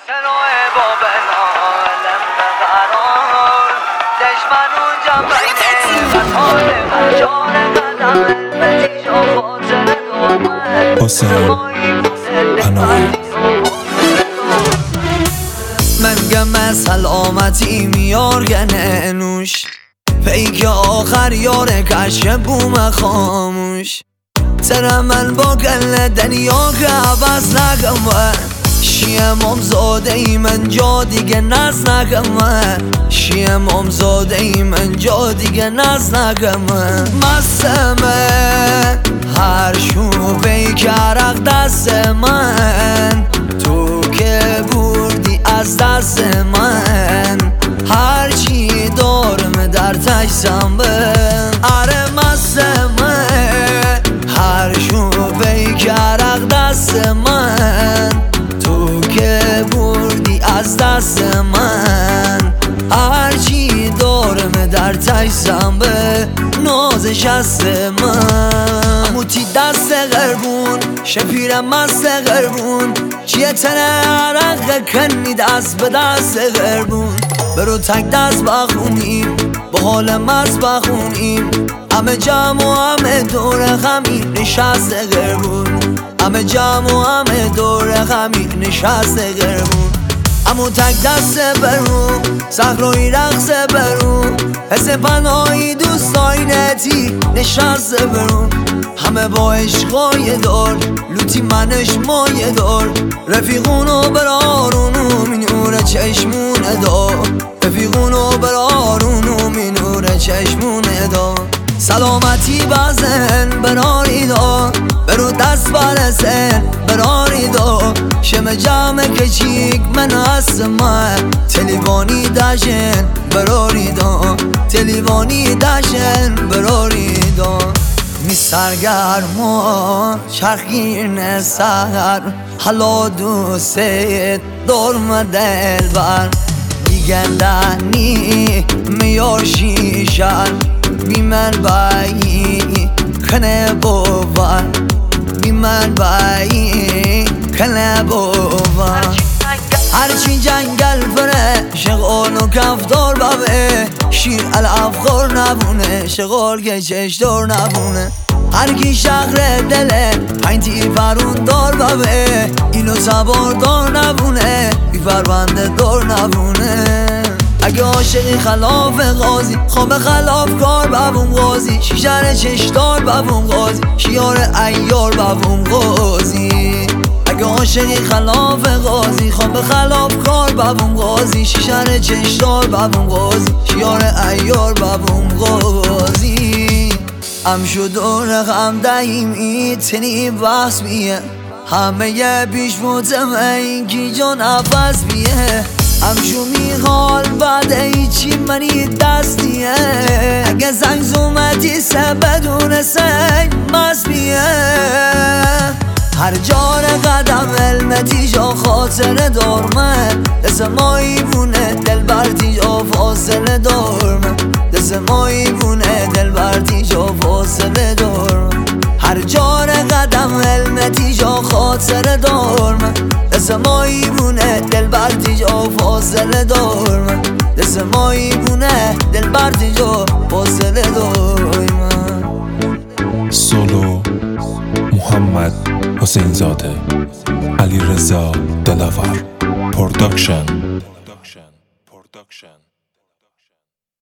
حسین پناهی من گم سلامتی میار گنه نوش پیک آخر یار کشه بوم خاموش تر من با گل دنیا که عوض نگم شیم امزاده ای من جا دیگه نز نگم شیم امزاده ای من جا دیگه نز نگم مستمه هر شوبه که عرق دست من تو که بردی از دست من هرچی دارم در تجسم به اره مستمه هر شوبه که عرق دست من تو که بردی از دست من هرچی دارم در تجسم به نازش هست من موتی دست غربون شپیرم مست غربون چیه تنه عرق کنی دست به دست غربون برو تک دست بخونیم با حال مست بخونیم همه جمع و همه دور غمی نشست غربون همه جمع و همه دور غمی نشست غربون امو تک دست برو صحرای رقص برو حس پناهی دوستای نتی نشست برو همه با عشقای دار لوتی منش مایه دار رفیقونو برارونو مینوره چشمونه دار رفیقونو برارونو مینوره چشمونه دار سلامتی بزن براری دا برو دست برسن براری دا شم جمع کچیک من هست من تلیوانی داشن براری دا تلیوانی داشن براری دا می سرگرما چرخگیر نسر حالا دوست دارم دل بر بیگندنی میار شیشن بی من بایی کنه باور بی من بایی کنه باور هرچی جنگل بره شغال و کفدار ببه شیر الافخار نبونه شغال گچش دار نبونه هرکی شهر دله پنج تیر فرون دار ببه اینو سوار دار نبونه بی فربنده دار نبونه اگه عاشقی خلاف قاضی خواب خلاف کار ببون قاضی شیشر چشدار ببون قاضی شیار ایار ببون قاضی اگه عاشقی خلاف قاضی خواب خلاف کار ببون قاضی شیشر چشدار ببون قاضی شیار ایار ببون قاضی ام شد و رقم دهیم ایتنی بحث بیه همه پیش موتم اینکی جان عفظ بیه همشو میخوال بعد ایچی منی دستیه اگه زنگ زومتی سه بدون سنگ مست بیه هر جار قدم علمتی جا خاطر دارمه دست مایی بونه دل برتی جا فاصله دارمه دست مایی بونه دل برتی جا فاصله دارمه هر جار قدم علمتی جا خاطر دارمه دست مایی بونه دل برتی جا فاصله دارمه دست مایی بونه دل برتی جا فاصله دارمه سولو محمد حسین زاده علیرضا دلاور پروداکشن